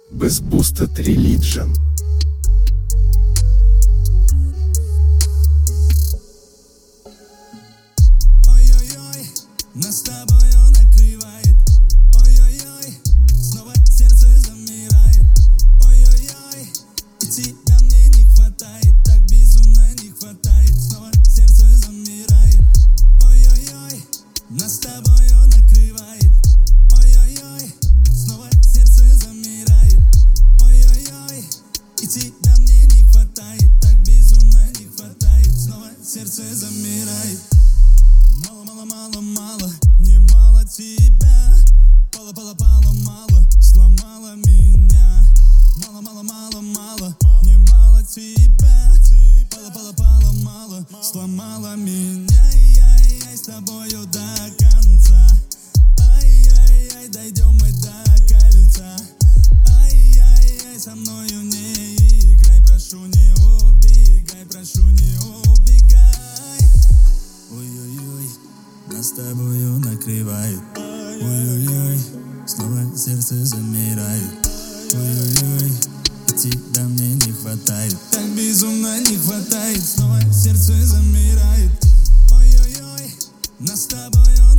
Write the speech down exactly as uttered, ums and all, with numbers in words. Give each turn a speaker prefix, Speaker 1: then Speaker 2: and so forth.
Speaker 1: Без Boosted Religion.
Speaker 2: Ой-ой-ой, нас с тобою накрывает. Ой-ой-ой, снова сердце замирает. Ой-ой-ой, и тебя мне не хватает, так безумно не хватает. Снова сердце замирает. Ой-ой-ой, нас с тобою накрывает. Ой-ой-ой, снова сердце замирает. Ой-ой-ой, и тебя мне не хватает, так безумно не хватает. Снова сердце замирает. Мало, мало, мало, мало, не мало тебя. Пала, пала, пала, мало, сломала меня. Мало, мало, мало, мало, не мало тебя. Пала, пала, пала, мало, сломала меня. Ай-яй-яй, с тобою до конца. Ай-яй-яй, дойдем мы до кольца. Ай-яй-яй, со мною не играй, прошу, не убегай, прошу, не убегай. Ой-ой-ой, нас с тобою накрывает. Ой-ой-ой, снова сердце замирает. Ой-ой-ой, и тебя мне не хватает, так безумно не хватает. Снова сердце замирает. Ой-ой-ой, нас с тобою